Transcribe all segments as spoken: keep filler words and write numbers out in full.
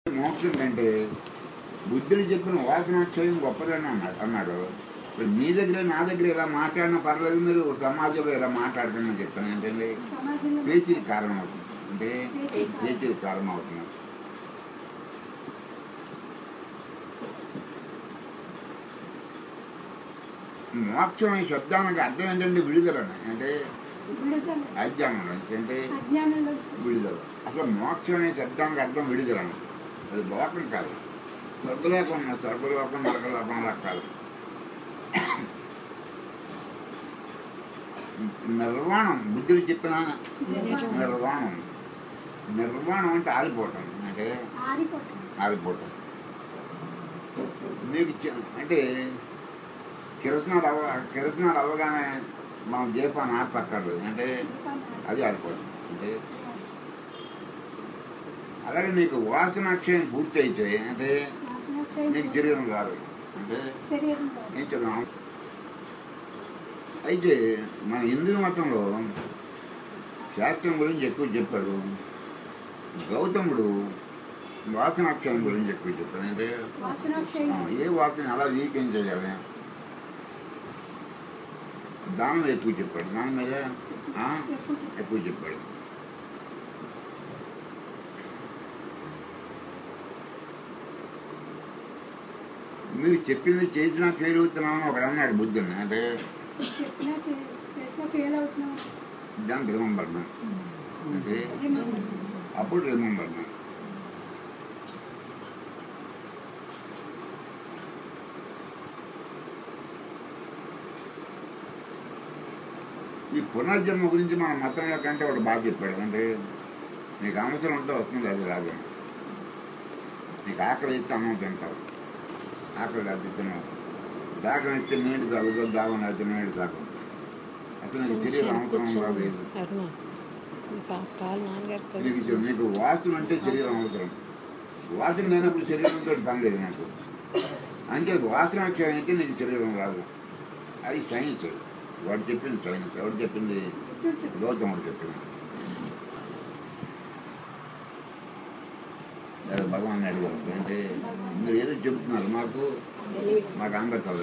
మోక్షం అంటే బుద్ధుడు చెప్పిన వాసనాక్షయం గొప్పదని అన్నాడు అన్నాడు ఇప్పుడు మీ దగ్గర నా దగ్గర ఇలా మాట్లాడిన పర్లేదు, మీరు సమాజంలో ఇలా మాట్లాడుతున్నాను చెప్తాను ఏంటంటే పేచీకి కారణం అవుతుంది. అంటే పేచీకి కారణం అవుతుంది. మోక్షం అనే శబ్దానికి అర్థం ఏంటంటే విడుదల. అంటే అజ్ఞానం అంటే విడుదల. అసలు మోక్షం అనే శబ్దానికి అర్థం విడుదల. అది లోకం కాదు, స్వర్గలోకం. స్వర్గలోకం నరకలోకం అలా కాదు. నిర్వాణం బుద్ధుడు చెప్పిన నిర్వాణం. నిర్వాణం అంటే ఆరిపోవటం. అంటే ఆరిపోవటం. మీకు అంటే కిరసనాలు అవ కిరసనాలు అవగానే మనం దీపాన్ని ఆపక్కర్లేదు. అంటే అది ఆరిపోవటం. అంటే అలాగే నీకు వాసనాక్షయం పూర్తి అయితే అంటే నీకు శరీరం రాదు. అంటే ఏం చదువు. అయితే మన హిందూ మతంలో శాస్త్రం గురించి ఎక్కువ చెప్పాడు. గౌతముడు వాసనాక్షయం గురించి ఎక్కువ చెప్పాడు. అంటే ఏ వాసన అలా వీకెం చేయాలి దాని మీద ఎక్కువ చెప్పాడు. దాని మీద ఎక్కువ చెప్పాడు. మీరు చెప్పింది చేసినా ఫెయిల్ అవుతున్నామని ఒకడు అన్నాడు బుద్ధుని. అంటే దాన్ని రిమంబర్నా. అంటే అప్పుడు రిమంబర్నా. ఈ పునర్జన్మ గురించి మన మతంలో కంటే వాడు బాగా చెప్పాడు. అంటే నీకు అవసరం ఉంటే వస్తుంది, అది రాదు. నీకు ఆకలి ఇస్తే అన్నం తింటావు, ఆకలి అది తిన్నావు. దాగం ఇస్తే నీటి తాగుతావు, దాగం అయితే నీటి తాగు. అసలు నీకు శరీరం అవసరం లేదు. నీకు నీకు వాసన అంటే శరీరం అవసరం. వాసన లేనప్పుడు శరీరంతో పని లేదు నాకు. అంటే వాసన అయితే నీకు శరీరం రాదు. అది సైన్స్. వాడు చెప్పింది సైన్స్. ఎవరు చెప్పింది? గౌతముడు చెప్పింది. భగవాన్ అడిగారు. అంటే మీరు ఏదో చెప్తున్నారు, మాకు మాకు అందరు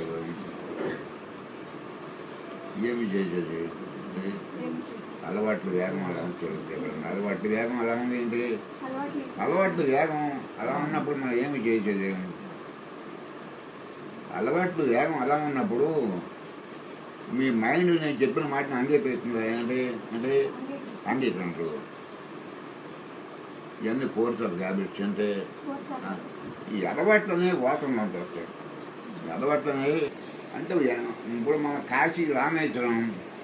ఏమి చేసేది. అలవాట్లు వేగం అలా ఉంటుంది. అలవాట్లు వేగం అలా ఉంది. ఏంటి అలవాట్లు వేగం అలా ఉన్నప్పుడు మనం ఏమి చేసేది? అలవాట్లు వేగం అలా ఉన్నప్పుడు మీ మైండ్ నేను చెప్పిన మాటను అంగీకరిస్తుంది. అంటే అంటే అంగీకరించు. ఇవన్నీ కోర్స్ ఆఫ్ హ్యాబిట్స్. అంటే ఈ అలవాట్లనే వాసనలోకి వస్తాయి. ఈ అలవాట్లనే అంటే ఇప్పుడు మన కాశీ రామేశ్వరం,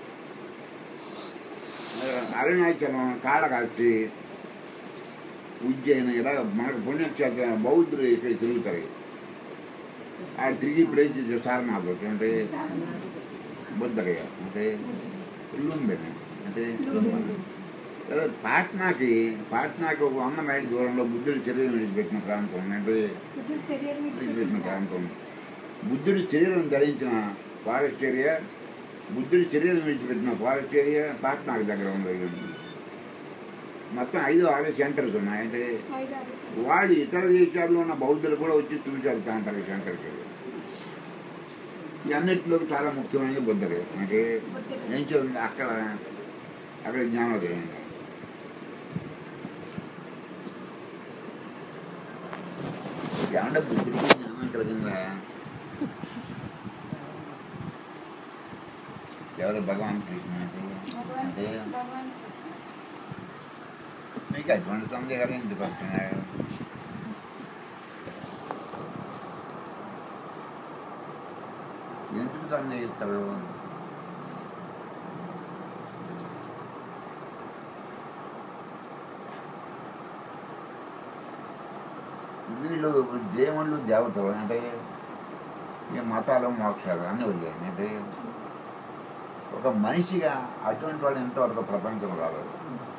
అరుణాచలం, కాళహస్తి, ఉజ్జయిని ఇలా మనకు పుణ్యక్షేత్రం బౌద్ధులు ఇక్కడ తిరుగుతారు. ఆ తిరిగి ప్లేస్ సారనాథ్. అంటే బుద్ధగయ. అంటే లుంబిని. అంటే లుంబిని. పాట్నాకి పాట్నాకి ఒక వంద మైళ్ళ దూరంలో బుద్ధుడి శరీరం విడిచిపెట్టిన ప్రాంతం. అంటే విడిచిపెట్టిన ప్రాంతం. బుద్ధుడి శరీరం ధరించిన ఫారెస్ట్ ఏరియా, బుద్ధుడి శరీరం విడిచిపెట్టిన ఫారెస్ట్ ఏరియా పాట్నాకి దగ్గర ఉంది. మొత్తం ఐదు ఆరు సెంటర్స్ ఉన్నాయి. అంటే వాళ్ళు ఇతర దేశాల్లో ఉన్న బౌద్ధులు కూడా వచ్చి చూసేళ్తా ఉంటారు సెంటర్కి. ఈ అన్నింటిలో చాలా ముఖ్యమైనది బుద్ధగయ. అంటే ఏం చదువుతుంది అక్కడ అక్కడ జ్ఞానోదయం. ఏమంటే బుద్ధుడికి జ్ఞానం కలిగిందా? ఎవరు? భగవాన్ కృష్ణ. అంటే మీకు అటువంటి సందేహాలు ఎందుకు వస్తున్నాయి? ఎందుకు సందేహిస్తారు? వీళ్ళు దేవుళ్ళు దేవతలు. అంటే ఈ మతాలు మోక్షాలు అన్నీ వదిలేయి. అంటే ఒక మనిషిగా అటువంటి వాళ్ళు ఎంతవరకు ప్రపంచం రాలేదు.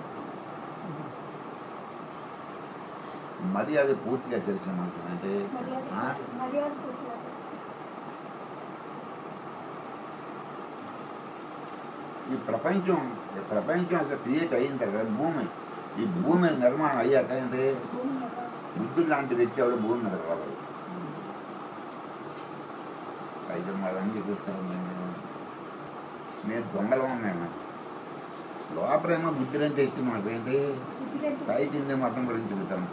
మరి అది పూర్తిగా తెలిసిన మనుషులు. అంటే ఈ ప్రపంచం ఈ ప్రపంచం అసలు క్రియేట్ అయిన తర్వాత భూమి ఈ భూమి నిర్మాణం అయ్యాక అంటే బుద్ధుడు లాంటి వ్యక్తి ఎవడు భూమి మీద రావాలి. అయితే వాళ్ళని చూపిస్తాను నేను నేను దొంగలో ఉన్నాను. లోపలేమో బుద్ధుడు అంటే ఇష్టం మాకు ఏంటి పై కింద మతం గురించి చెబుతాను.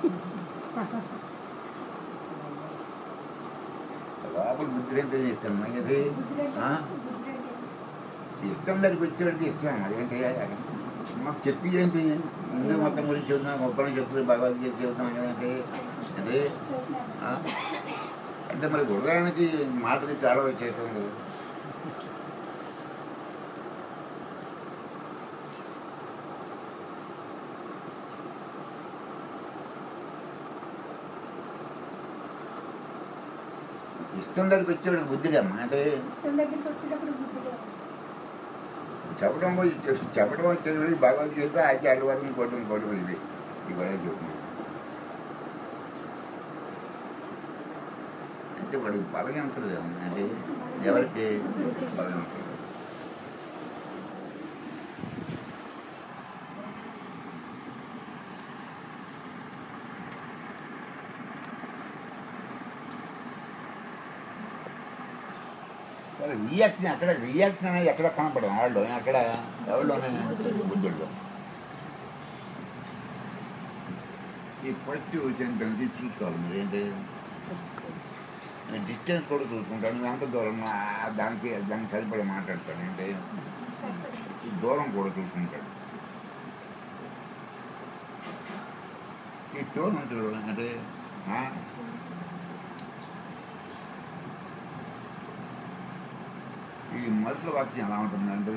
లోపల బుద్ధుడు అంటే ఇష్టం అది ఇష్టం దగ్గరికి వచ్చేవాడికి ఇష్టం. అదేంటి మాకు చెప్పి ఏంటి హిందూ మతం గురించి చెబుతున్నాం, గొప్పని చెప్తుంది, భగవద్గీత చెబుతున్నాం కదంటే అంటే అంటే మరి హృదయానికి మాటకి చాలా వచ్చేస్తుంది. ఇష్టం దగ్గరికి వచ్చేవాడు బుద్ధిడమ్మా అంటే చెప్పడం చెప్పడం వచ్చేది భగవద్గీత ఆచార్య వరకు ఇంకోటి ఇంకోటి ఇది ఇవాళ చెప్తున్నాను. అంటే వాడికి బలగంతలు అంటే ఎవరికి బలగంతలు రియాక్షన్ అక్కడ రియాక్షన్ అనేది ఎక్కడ కనపడదు వాళ్ళు అక్కడ ఎవరిలోనే బుద్ధుల్లో. ఈ ఫస్ట్ సెంటెన్స్ చూసుకోవాలి మీరు ఏంటి డిస్టెన్స్ కూడా చూసుకుంటాను. ఎంత దూరం దానికి దానికి సరిపడి మాట్లాడతాను ఏంటి దూరం కూడా చూసుకుంటాడు. ఈ టోన్ చూడ అంటే ఈ మొదటి వాక్యం ఎలా ఉంటుందంటే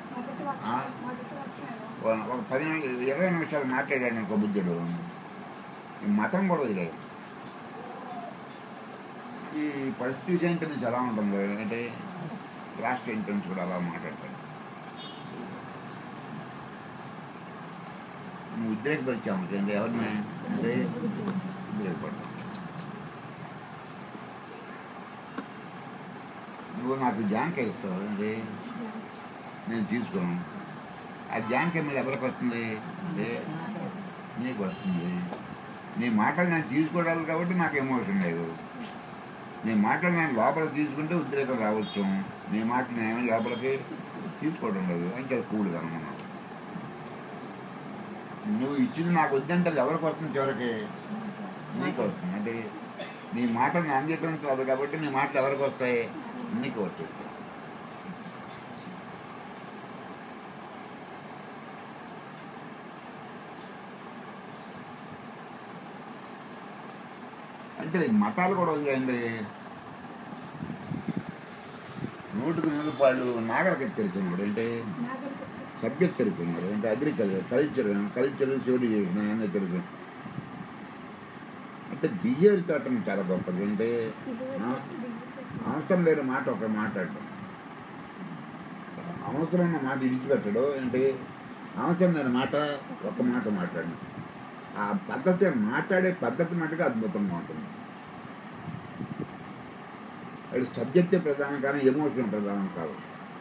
ఒక పది ఇరవై నిమిషాలు మాట్లాడాడు ఒక బుద్ధుడు. ఈ మతం కూడా వదిలేదు. ఈ పరిస్థితి సెంటెన్స్ ఎలా ఉంటుంది అంటే లాస్ట్ సెంటెన్స్ కూడా అలా మాట్లాడతాడు. నువ్వు ఉద్రేకపరిచాము అంటే ఎవరిని అంటే ఉద్రేకపడతావు. నువ్వు నాకు జాంకాయ ఇస్తావు అంటే నేను తీసుకోను. ఆ జాంకాయ మళ్ళీ ఎవరికి వస్తుంది అంటే నీకు వస్తుంది. నీ మాటలు నేను తీసుకోవడాలి కాబట్టి నాకు ఎమోషన్ లేదు. నీ మాటలు నేను లోపల తీసుకుంటే ఉద్రేకం రావచ్చు. నీ మాటలు నేను లోపలికి తీసుకోవడం లేదు అని చాలా కూడదు అనుకున్నావు. నువ్వు ఇచ్చింది నాకు వద్దంటే ఎవరికి వస్తుంది చివరికి నీకు వస్తుంది. అంటే నీ మాటలు అంగీకరించదు కాబట్టి నీ మాటలు ఎవరికి వస్తాయి నీకు వచ్చేది. అంటే మతాలు కూడా వదిలేయండి. నూటికి నూరు పాళ్ళు నాగరికత తెలిసినాడు అంటే సబ్జెక్ట్ తెలిసినాడు అంటే అగ్రికల్చర్ కల్చర్ కల్చర్ సివిలైజేషన్ అన్నీ తెలుసు. అంటే బిహేవియర్ కావటం చాలా గొప్పది. అంటే అవసరం లేని మాట ఒక మాట్లాడడం, అవసరం ఉన్న మాట ఇడిచిపెట్టడం. అంటే అవసరం లేని మాట ఒక మాట మాట్లాడడం. ఆ పద్ధతి మాట్లాడే పద్ధతి మటుగా అద్భుతంగా ఉంటుంది. అది సబ్జెక్టే ప్రధానం కానీ ఎమోషన్ ప్రధానం కాదు.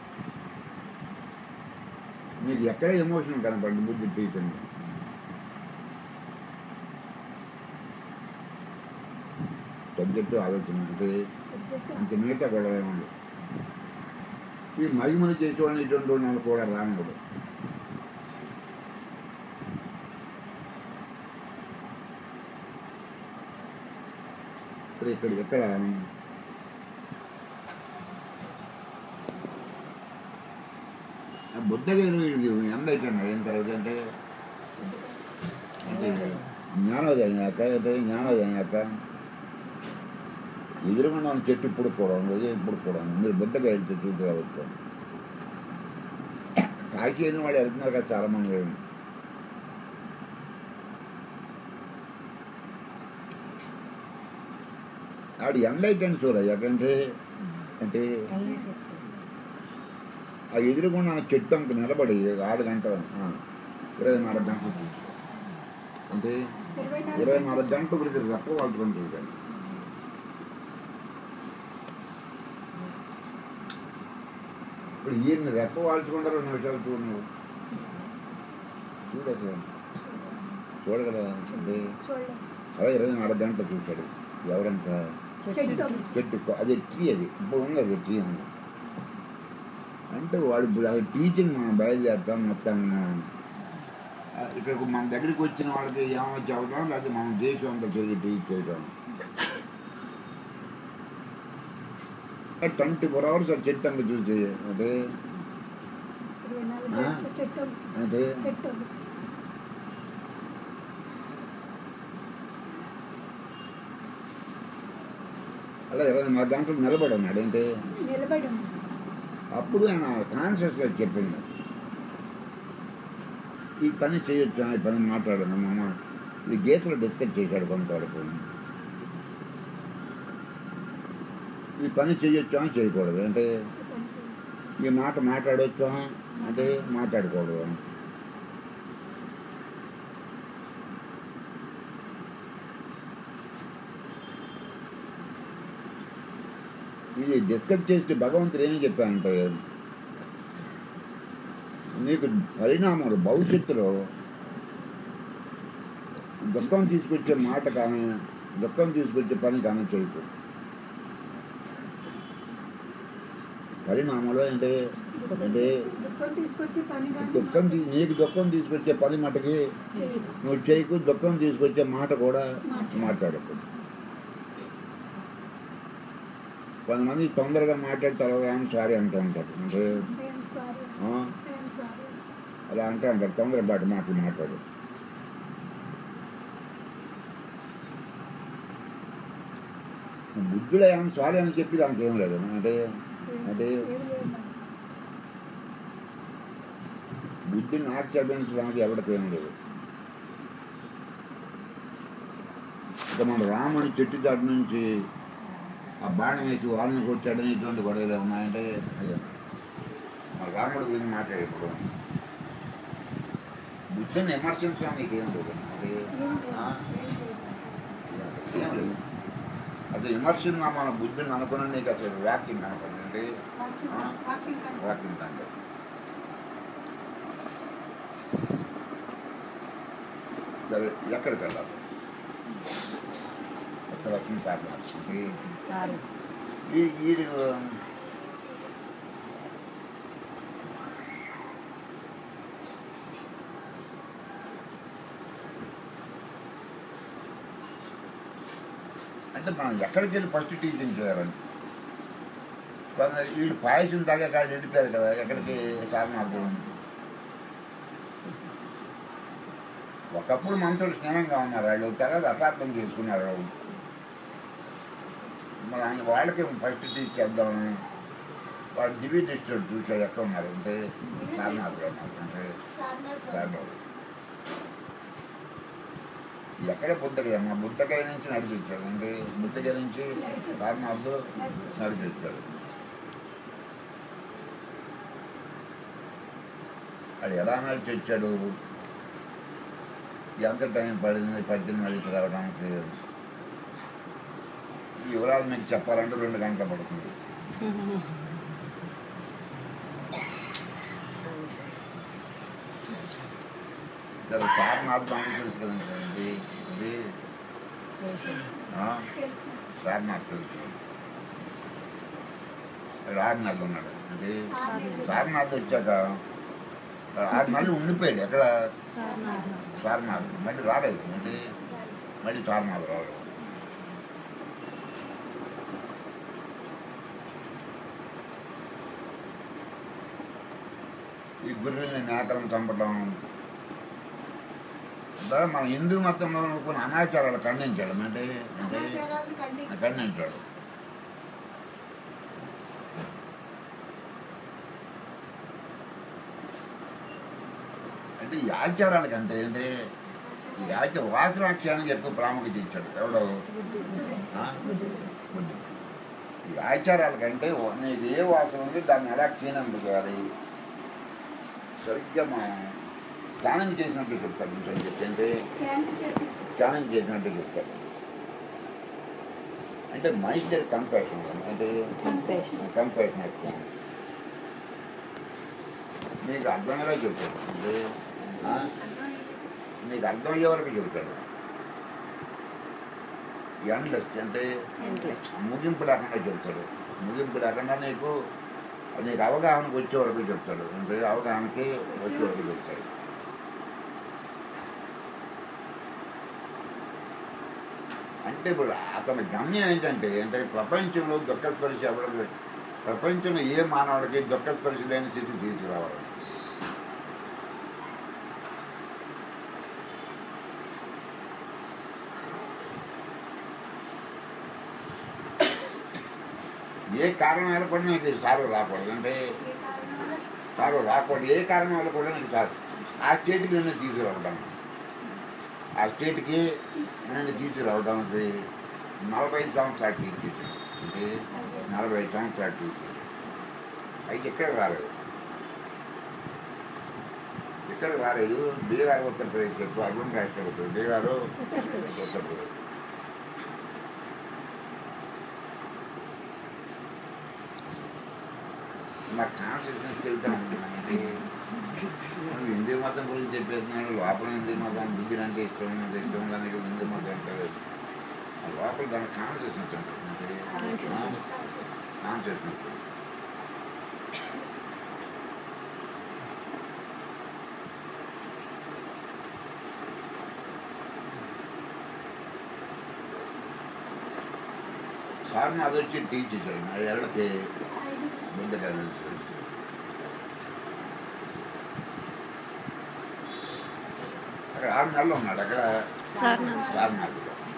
మీకు ఎక్కడ ఎమోషన్ కనపడింది బుద్ధి టీచర్ని సబ్జెక్టు ఆలోచన అంటే అంత మిగతా గొడవ ఏముంది. ఈ మహిమను చేసేవాడిని ఇటువంటి వాళ్ళు కూడా రానుడు. ఇక్కడ ఎక్కడ బుద్ధగిరి ఎంత అయిపోయింది ఏం తర్వాత అంటే జ్ఞానోదయం అయ్యాక అంటే జ్ఞానోదయం అయ్యాక ఎదురుకుండా చెట్టు ఇప్పుడు కూడా ఉండదు. ఇప్పుడు కూడా మీరు బుద్ధగా వెళ్తే చూసి రావచ్చు. కాశీ అయిన వాళ్ళు వెళ్తున్నారు కదా చాలామంది. ఆడు ఎన్లైటెన్స్ చూడయ్యా అంటే అంటే ఆ ఎదురుకుండా చెట్టు అంక నిలబడి ఆరు గంటలు ఇరవై నాలుగు గంటలు అంటే ఇరవై నాలుగు గంటల గురించి రెప్ప వాళ్ళుకొని చూడండి. ఇప్పుడు ఈయన రెప్ప వాల్చుకుంటా రెండు నిమిషాలు చూడు నువ్వు చూడదు చూడగలదా అంటే అదే ఇరవై నాలుగు గంటలు చూశాడు. ఎవరంట? చెట్టు. అది ట్రీ, అది ఇప్పుడు ఉంది, అది ట్రీ ఉంది. అంటే వాడు ఇప్పుడు అది టీచింగ్ మనం బయలుదేరుతాం మొత్తం. ఇక్కడ మన దగ్గరికి వచ్చిన వాళ్ళకి ఏమో చదువుతాం, లేకపోతే మన దేశం అంతా తిరిగి టీచ్ చేయడం. ట్వంటీ ఫోర్ అవర్స్ ఆ చెట్టు అంతా చూసి అంటే అంటే అలా ఇరవై నాలుగు గంటలు నిలబడి ఉన్నాడు. అంటే అప్పుడు ఆయన కాన్షియస్గా చెప్పింది, ఈ పని చేయొచ్చు, ఈ పని మాట్లాడాను మామ. ఇది గీతలో డిస్కస్ చేశాడు కొంతవరకు. ఈ పని చేయొచ్చా చేయకూడదు, అంటే ఈ మాట మాట్లాడవచ్చా అంటే మాట్లాడకూడదు. ఇది డిస్కస్ చేస్తే భగవంతుడు ఏమి చెప్పానంటే, నీకు పరిణామాలు భవిష్యత్తులో దుఃఖం తీసుకొచ్చే మాట కానీ దుఃఖం తీసుకొచ్చే పని కానీ చేయకు. పరిణామాలు అంటే అంటే దుఃఖం నీకు దుఃఖం తీసుకొచ్చే పని మటుకి నువ్వు చేయకు. దుఃఖం తీసుకొచ్చే మాట కూడా మాట్లాడకు. కొంతమంది తొందరగా మాట్లాడతారు కానీ సారీ అంటూ ఉంటారు. అంటే అలా అంటూ ఉంటారు, తొందరపాటు మాటలు మాట్లాడు. బుద్ధుడు ఏమైనా సారీ అని చెప్పి దానికి ఏం లేదు. అంటే అంటే బుద్ధిని ఆక్షేపించడానికి ఎవరికేం లేదు. ఇక మన రాముని చెట్టు చాటు నుంచి ఆ బాణం వేసి వాళ్ళని కొట్టాడని ఇటువంటి గొడవలు ఉన్నాయంటే మన రాముడు గురించి మాట్లాడేప్పుడు బుద్ధిని విమర్శించడానికి ఏం లేదు. అంటే ఏం లేదు. అసలు విమర్శన మన బుద్ధిని అనుకున్నా నీకు అసలు వ్యాఖ్యం అనుకోండి. అంటే వ్యాఖ్యం అంటే సరే ఎక్కడికి వెళ్ళాలి? ఎక్కడ వస్తుంది సార్? ఈ ఈ అంటే మనం ఎక్కడికి వెళ్ళి ఫస్ట్ టీచింగ్ చేయాలని వీళ్ళు పాయసం తాగే కాదు వెళ్ళిపోయారు కదా ఎక్కడికి సాధనాలు. ఒకప్పుడు మనతో స్నేహంగా ఉన్నారు వాళ్ళు, తర్వాత అపార్థం చేసుకున్నారు. మరి ఆయన వాళ్ళకి ఫస్ట్ టీచ్ చేద్దామని వాళ్ళు దివ్య డిస్ట్రిక్ట్ చూసాడు ఎక్కడ ఉన్నారు అంటే సాధనాలు. అంటే సాధనాలు ఎక్కడే బుద్ధకాయ మా బుద్ధకాయ నుంచి నడిపించాడు. అంటే బుద్ధకాయ నుంచి సాధనాలు నడిపించాడు. అది ఎలా నడిచి వచ్చాడు, ఎంత టైం పడింది పట్టింది నడిచి రావడానికి, ఈ వివరాలు మీకు చెప్పాలంటే రెండు గంటలు పడుతుంది. సాధనాలు బాగా తెలుసు కదండి. ఇది సాధనాలు తెలుసు. ఆరు నెలలు ఉన్నాడు. అంటే సాధనాథ్ వచ్చాక ఆరు నెలలు ఉండిపోయాడు. ఎక్కడ? సారనాథ్. మళ్ళీ రాలేదు. అంటే మళ్ళీ సారనాథ్ రాలేదు. ఈ గురువుని మేకలను చంపడం మన హిందూ మతంలో కొన్ని అనాచారాలు ఖండించాడు. అంటే అంటే ఖండించాడు. అంటే ఈ ఆచారాలకంటే అంటే ఈ ఆచ వాసనాఖ్యానికి ఎక్కువ ప్రాముఖ్యత ఇచ్చాడు. ఎవడో ఈ ఆచారాలకంటే నీకు ఏ వాసన ఉంది దాన్ని ఎలా క్షీణం చేయాలి సరిగ్గా మా స్నానం చేసినట్టు చెప్తాడు. అని చెప్పి అంటే స్నానం చేసినట్టు చెప్తాడు. అంటే మనిషి దగ్గర కంపాషన్ అంటే కంపాషన్ ఎక్కువ మీకు అర్థమయ్యేలా చెప్తాడు. అంటే మీకు అర్థమయ్యే వరకు చెబుతాడు. ఎండ్లెస్ అంటే ముగింపు లేకుండా చెప్తాడు. ముగింపు లేకుండా నీకు నీకు అవగాహనకు వచ్చే వరకు చెప్తాడు. అంటే అవగాహనకి వచ్చే వరకు చెప్తాడు. అంటే ఇప్పుడు అతని గమ్యం ఏంటంటే అంటే ప్రపంచంలో దుఃఖస్పరిశ ఎవరికి, ప్రపంచంలో ఏ మానవుడికి దుఃఖస్పరిశ లేని స్థితి తీసుకురావాలి. ఏ కారణం వల్ల కూడా నీకు సార్వ రాకూడదు. అంటే సార్వ రాకూడదు. ఏ కారణం వల్ల కూడా నీకు సార్ ఆ స్టేట్కి నేను తీసుకురావడం, ఆ స్టేట్కి నేను తీసుకురావడానికి నలభై ఐదు సంవత్సరాలు టీచింగ్. అంటే నలభై ఐదు సంవత్సరాలు టీచింగ్ అయితే ఎక్కడికి రాలేదు. ఎక్కడికి రాలేదు. బీహార్ ఉత్తరప్రదేశ్ చెప్పు, అరుణ్ రాష్ట్ర బీహార్ ఉత్తరప్రదేశ్. నా కాన్షియస్నెస్ చెబుతాను. అంటే హిందూ మతం గురించి చెప్పేస్తున్నాడు. లోపల హిందూ మతం బుద్ధి అంటే ఇష్టం ఉన్నది, ఇష్టం ఉందానికి హిందూ మతం అంటే లోపల దాని కాన్షియస్నెస్ ఉంటుంది. అంటే కాన్షియస్నెస్ సార్ అది వచ్చి టీచ్ ఇచ్చాడు. అది ఎవరికి బుద్ధ కాన్షియస్ అక్కడ ఆరు నెలలు ఉన్నాడు. అక్కడ సార్నాథ్.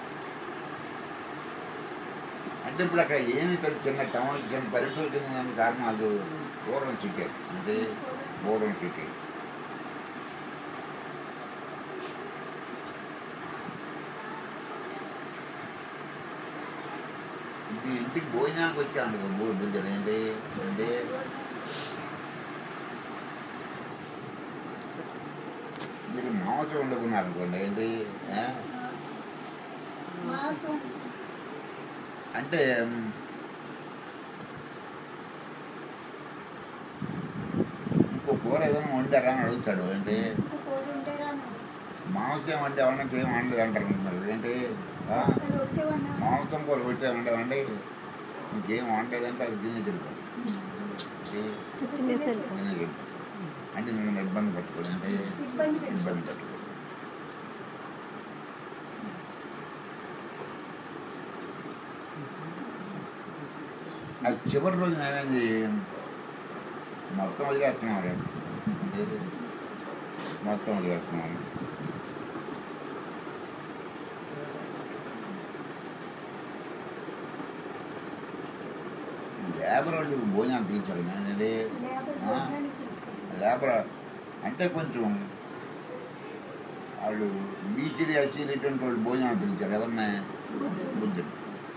అంటే ఇప్పుడు అక్కడ ఏమి పెద్ద చిన్న టౌన్ చిన్న పల్లెటూరు కింద సార్నాథ్ పూర్వం సిటీ. అంటే పూర్వం సిటీ. ఇది ఇంటికి భోజనానికి వచ్చాను బుద్ధుడు. ఏంటి అంటే మీరు మాంసం వండుకున్నారు అనుకోండి. ఏంటి అంటే ఇంకో కూర ఏదైనా వండారా అని అడుగుతాడు. అంటే మాంసం వండే వాళ్ళకి ఏం వండదు అంటారు అనుకున్నారు. ఏంటి మాంసం కూర పెట్టే వండేవండి ఇంకేం వండలేదంటే అది తినే తిరుగుతుంది. అంటే నేను ఇబ్బంది పట్టుకోండి. అంటే ఇబ్బంది పట్టుకోండి. అది చివరి రోజున ఏమైంది, మొత్తం వదిలేస్తున్నారు. మొత్తం వదిలేస్తున్నారు. లేబర్ వాళ్ళు భోజనాలు పిలిచారు. అంటే లేబర్ అంటే కొంచెం వాళ్ళు బీసీలు ఎస్సీలు ఇటువంటి వాళ్ళు భోజనాలు పిలిచారు. ఎవరిని? బుద్ధుడు.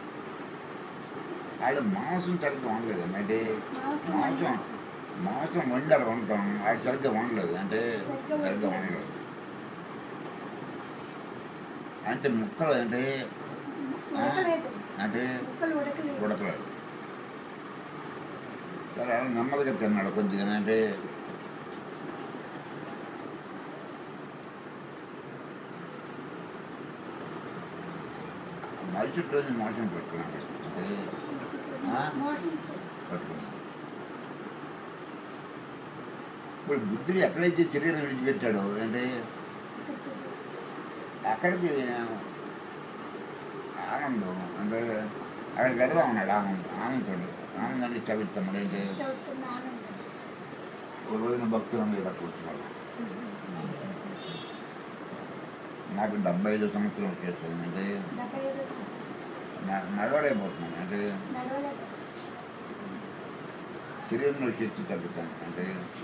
వాళ్ళు మాంసం సరిగ్గా వండలేదు. అంటే మాంసం మాంసం వండారు వండటం, వాళ్ళు సరిగ్గా వండలేదు. అంటే సరిగ్గా వండలేదు. అంటే ముక్కలు అంటే అంటే ఉడకలేదు. సరే నెమ్మదిగా తిన్నాడు కొద్దిగా. అంటే మరుసటి రోజు మోసం పెట్టుకున్నాడు. అంటే పట్టుకున్నాడు. ఇప్పుడు బుద్ధుడు ఎక్కడైతే శరీరం విడిచిపెట్టాడో అంటే అక్కడికి ఆనందం. అంటే అక్కడికి వెళ్దాం ఉన్నాడు. ఆనందం ఆనందుడు ఆనందాన్ని చదువుతాడు. అంటే ఒక రోజున భక్తులు ఇలా కూర్చున్నాడు. నాకు డెబ్బై ఐదు సంవత్సరం చేస్తుంది. అంటే నడవలేకపోతున్నాను. అంటే శరీరంలో శక్తి తగ్గుతాను. అంటే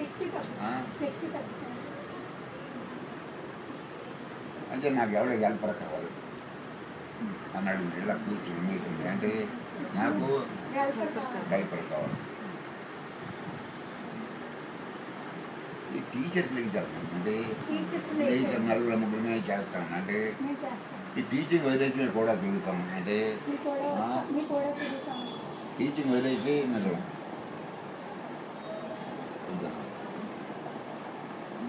అంటే నాకు ఎవరో హెల్పర్ కావాలి అన్నాడు. ఇలా కూర్చుని మీటింగ్. అంటే నాకు హెల్పర్ కావాలి. ఈ టీచర్స్ లేచారు. అంటే టీచర్ నలుగురు ముగ్గురు మేము చేస్తాను. అంటే ఈ టీచింగ్ వదిలేసి మేము కూడా తిరుగుతాం. అంటే టీచింగ్ వదిలేసి మీరు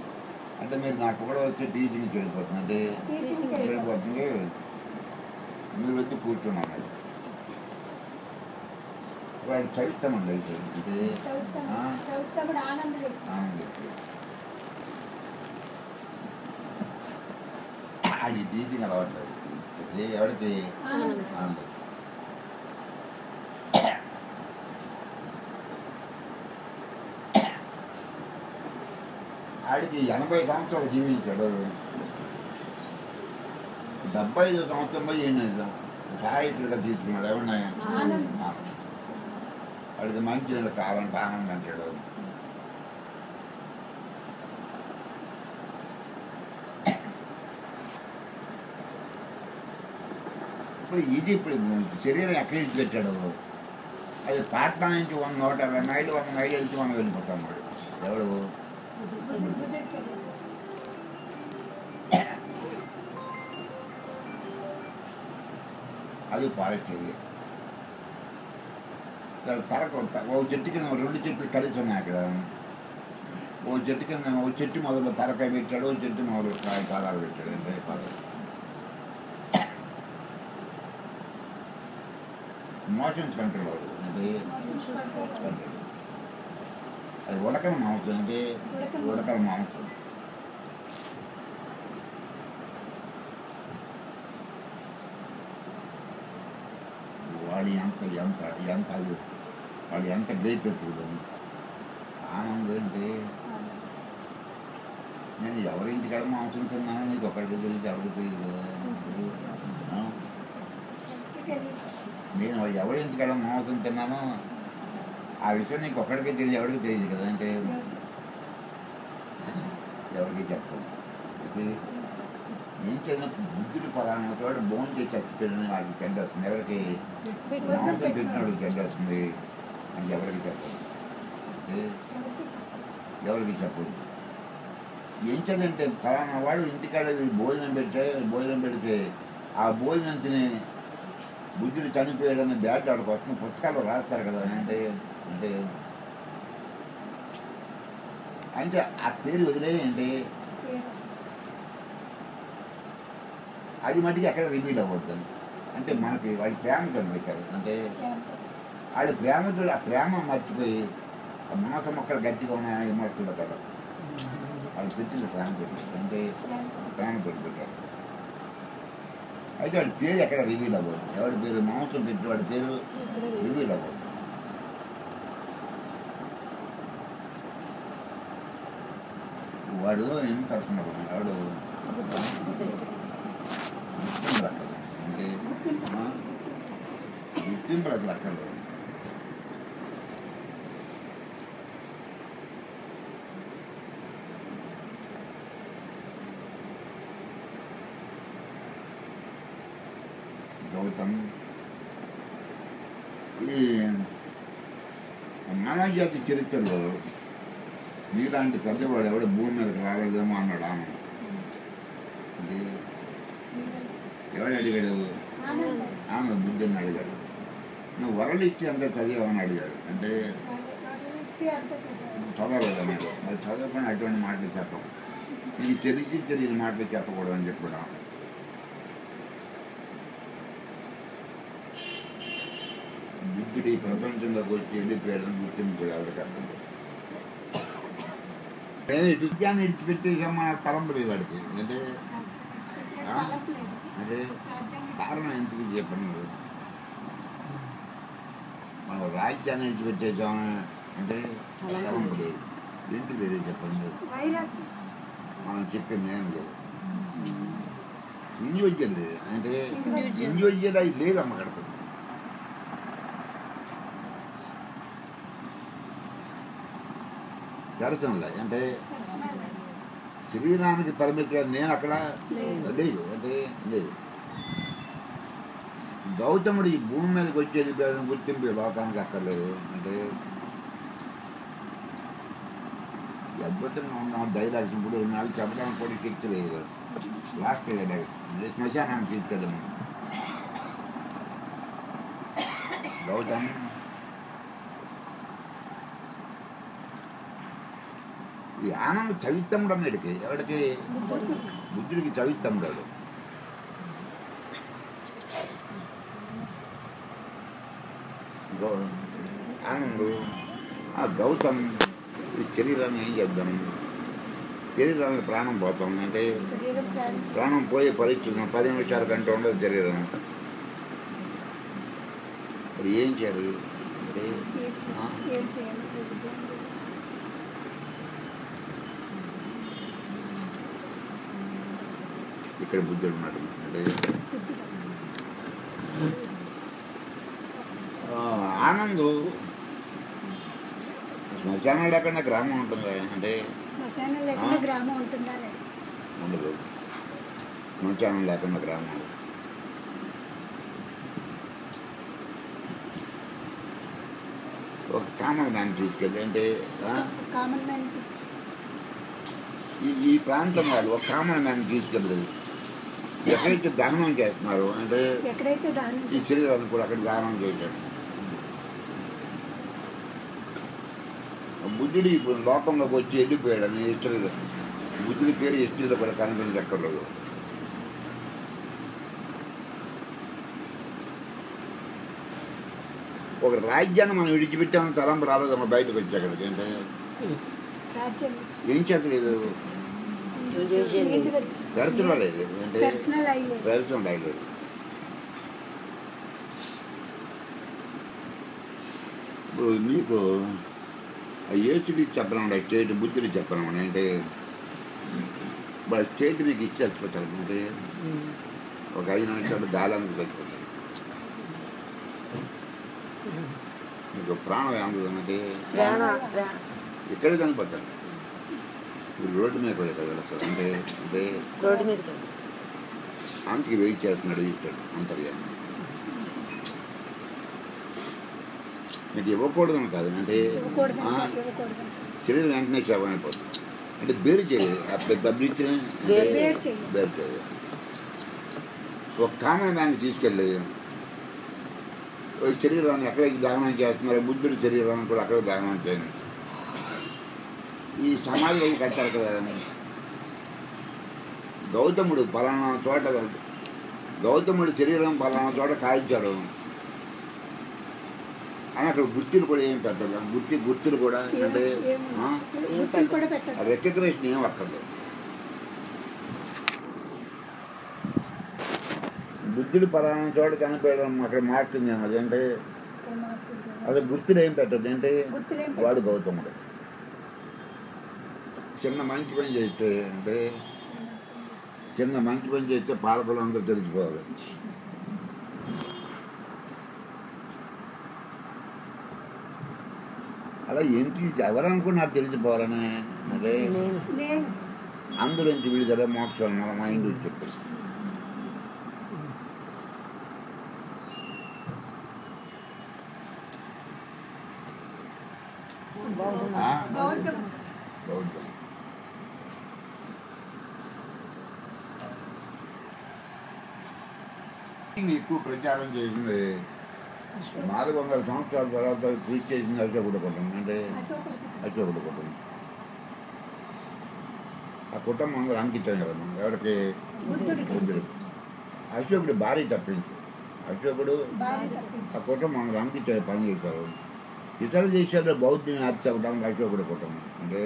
అంటే మీరు నాకు కూడా వచ్చి టీచింగ్ చెడిపోతుంది. అంటే చెడిపోతుంది. మీరు వచ్చి కూర్చున్నాను వాడు చవిస్తామండి అయితే అంటే ఆనందం అది టీచింగ్ అలవాట్లేదు ఎవరికి ఆనందం ఆడికి ఎనభై సంవత్సరాలు జీవించాడు డెబ్బై ఐదు సంవత్సరంలో ఏం సహాయకుడిగా తీసుకున్నాడు ఏమన్నా వాడికి మంచి కావాలంటే ఆనందం అంటాడు ఇప్పుడు ఇది ఇప్పుడు శరీరం ఎక్కడి నుంచి పెట్టాడు అది పాట్నా నుంచి వంద నూట యాభై మైళ్ళు వంద మైళ్ళు వెళ్తే మనం వెళ్ళిపోతాం వాడు ఎవడు అది ఫారెస్ట్ ఏరియా తరకు ఓ చెట్టు కింద రెండు చెట్లు కలిసి ఉన్నాయి అక్కడ ఓ చెట్టు కింద ఓ చెట్టు మొదలు తరకాయ పెట్టాడు ఓ చెట్టు మొదలు కాయ కాలాలు పెట్టాడు అంటే కాలాలు మోషన్స్ కంట్రోల్ అవుతుంది అంటే అది ఉడకల మాంసం అంటే ఉడకల మాంసం వాడు ఎంత ఎంత ఎంత అది వాడు ఎంత గ్రేట్ చూడండి ఆనందం అంటే నేను ఎవరింటికాడ మాంసం తిన్నానో నీకు ఒకరికి తెలియదు ఎవరికి తెలియదు కదా నేను వాడు ఎవరింటికాడ మాంసం తిన్నానో ఆ విషయం నీకు ఒక్కడికే తెలియదు ఎవరికి తెలియదు కదా అంటే ఎవరికి చెప్పాలి అయితే ఏం చేసిన బుద్ధుడు పలానా చోట బోన్ చేసి చచ్చిపోయిన వాళ్ళకి చెడ్డ వస్తుంది ఎవరికి మాంసం పెట్టిన వాళ్ళకి చెడ్డ వస్తుంది అని ఎవరికి చెప్పాలి ఎవరికి చెప్పదు ఏం చేద్దంటే పలానా వాడు ఇంటికాడ భోజనం పెట్టే భోజనం పెడితే ఆ భోజనం తిని బుద్ధుడు చనిపోయాడని బ్యాట్ ఆడికి వస్తుంది పుస్తకాలు రాస్తారు కదా అంటే అంటే అంటే ఆ పేరు వదిలేయండి అది మటుకు ఎక్కడ రిపీట్ అవ్వద్దు అంటే మనకి వాడి ప్రేమ కనిపించారు అంటే వాడి ప్రేమతో ఆ ప్రేమ మర్చిపోయి ఆ మాంసం మొక్కలు గట్టిగా ఉన్నాయని ఏమవుతుందో కదా వాళ్ళు పెట్టింది ప్రేమ పెట్టారు అంటే ప్రేమ పెట్టారు అయితే వాడి పేరు ఎక్కడ రివీల్ అవ్వదు ఎవరి పేరు మాంసం పెట్టి వాడి పేరు రివీల్ అవ్వదు వాడు ఏం పర్సనల్ వాడు గుర్తింపు అక్కర్లేదు అంటే గుర్తింపు అసలు అక్కర్లేదు గౌతమ్ ఈ మానవ జాతి చరిత్రలో నీలాంటి పెద్దవాడు ఎవడో భూమి మీదకి రాలేదేమో అన్నాడు ఆమె అంటే ఎవరు అడిగాడు ఆమె బుద్ధిని అడిగాడు నువ్వు వరల్డ్ హిస్టరీ అంతా చదివామని అడిగాడు అంటే చదవలేదు అన్నాడు మరి చదవకుండా అటువంటి మాటలు చెప్పం నీకు తెలిసి తెలియని మాటలు చెప్పకూడదు అని చెప్పడం బుద్ధుడు ఈ ప్రపంచంలోకి వచ్చి వెళ్ళిపోయాడని గుర్తింపు కూడా ఎవరికి అర్థం నేను విద్యాన్ని విడిచిపెట్టేసాం మన తలంపు లేదు అడిగి అంటే అదే కారణం ఎందుకు చెప్పండి మనం రాజ్యాన్ని విడిచిపెట్టేసామని అంటే తలంపు లేదు ఎందుకు లేదే చెప్పండి మనం చెప్పింది ఏం లేదు ఇండివిజువల్ లేదు అంటే ఇండివిజువల్ అది లేదమ్మ కడుతుంది దర్శనంలో అంటే శరీరానికి పరిమితం నేను అక్కడ లేదు అంటే లేదు గౌతముడు ఈ భూమి మీదకి వచ్చి వెళ్ళిపోయాడని గుర్తింపు లోకానికి అక్కర్లేదు అంటే అద్భుతంగా ఉన్నాం డైలాగ్స్ ఇప్పుడు నాలుగు చెప్పడానికి కూడా శక్తి లేదు లాస్ట్ డైలాగ్ శ్మశానానికి తీసుకెళ్ళాము గౌతమ్ ఈ ఆనంద చవిత్తముడు అన్నాడికి ఎవడికి బుద్ధుడికి చవిత్తముడాడు గౌ ఆనందు ఆ గౌతమ్ ఈ శరీరాన్ని ఏం చేద్దాం, శరీరానికి ప్రాణం పోతుంది అంటే ప్రాణం పోయే పరిస్థితి పది నిమిషాల కంటే ఉండదు శరీరం. మరి ఏం చేయాలి అంటే ఇక్కడ బుద్ధుడు ఉన్నాడు అంటే ఆనందు శ్మశానం లేకుండా గ్రామం ఉంటుందా అంటే శ్మశానం లేకుండా గ్రామం ఉంటుందా? ఉండదు. శ్మశానం లేకుండా గ్రామం. ఒక కామన్ దాన్ని తీసుకెళ్ళి అంటే కామన్ మ్యాన్ ఈ ఈ ప్రాంతం వాళ్ళు ఒక కామన్ మ్యాన్ తీసుకెళ్ళలేదు. ఎక్కడైతే దహనం చేస్తున్నారు అంటే ఎక్కడైతే ఈ శరీరాన్ని కూడా అక్కడ దహనం చేశారు. బుద్ధుడు ఇప్పుడు లోకంలోకి వచ్చి వెళ్ళిపోయాడని హిస్టరీలో బుద్ధుడి పేరు హిస్టరీలో కూడా కనిపించదు ఎక్కర్లేదు. ఒక రాజ్యాన్ని మనం విడిచిపెట్టామని తలంపు రాలేదు. మనం బయటకు వచ్చి అక్కడికి అంటే ఏం చేతలేదు, దర్శనం లేదు అంటే దర్శనం అయ్యలేదు. ఇప్పుడు నీకు ఏసుడి చెప్పడం స్టేట్ బుద్ధుడు చెప్పడం అంటే వాళ్ళ స్టేట్ నీకు ఇచ్చి చచ్చిపోతారు అంటే ఒక ఐదు నిమిషాలు గాలానికి చచ్చిపోతారు. నీకు ప్రాణం ఏమంటే ఇక్కడే చనిపోతారు. రోడ్డు మీద కూడా ఇక్కడ వెళ్తారు అంటే అంటే రోడ్డు మీద అంతకి వెయిట్ చేస్తున్నాడు ఇస్తాడు అంతర్యాన్ని. నీకు ఇవ్వకూడదని కాదు అంటే శరీరం వెంటనే శవం అయిపోతుంది అంటే బేరు చేయాలి. అప్పుడు డబ్బులు బేరు చేయాలి. ఒక కామన్ దాన్ని తీసుకెళ్ళి శరీరాన్ని ఎక్కడికి దహనం చేస్తున్నారు, బుద్ధుడి శరీరాన్ని కూడా అక్కడ దహనం చేయండి. ఈ సమాధిలో కట్టారు కదా, గౌతముడు పలానా చోట గౌతముడి శరీరం పలానా చోట కాల్చాడు అని అక్కడ గుర్తులు కూడా ఏం పెట్టదు. గుర్తి గుర్తులు కూడా అంటే రికగ్నేషన్ ఏం అక్కర్లేదు. బుద్ధుడు పలానా చోట చనిపోయడం అక్కడ మార్చింది అదంటే అది గుర్తులు ఏం పెట్టదు అంటే వాడు గౌతముడు. చిన్న మంచి పని చేస్తే అంటే చిన్న మంచి పని చేస్తే పాలకులు అందరూ తెలిసిపోవాలి. అలా ఏంటి ఎవరనుకున్నారు తెలిసిపోవాలని అదే అందులోంచి విడుదల మోక్షం మన మైండ్ చెప్పారు. బౌద్ధం ఎక్కువ ప్రచారం చేసింది నాలుగు వందల సంవత్సరాల తర్వాత కృషి చేసింది అశోకుడి కుటుంబం అంటే అశోకుడి కుటుంబం. ఆ కుటుంబం అందరూ అంకితం కదా ఎవరికి బుద్ధుడు. అశోకుడు భార్య తప్పించి అశోకుడు ఆ కుటుంబం అందరూ అంకితం పని చేశారు. ఇతర దేశాల్లో బౌద్ధం వ్యాప్తి అవ్వడానికి అశోకుడి కుటుంబం అంటే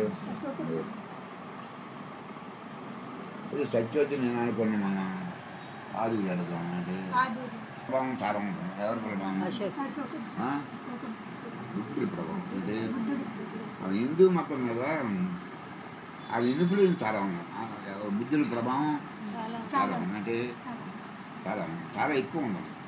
ఇది సత్యవతి నేను అనుకున్నా మన ఆదికి అడుగుతాం అంటే ప్రభావం చాలా ఉంటుంది. ఎవరి ప్రభావం? బుద్ధుడి ప్రభావం అంటే అది హిందూ మతం మీద అది ఇన్ఫ్లూయెన్స్ చాలా ఉంది. బుద్ధుడి ప్రభావం చాలా ఉంది అంటే చాలా చాలా ఎక్కువ ఉండదు.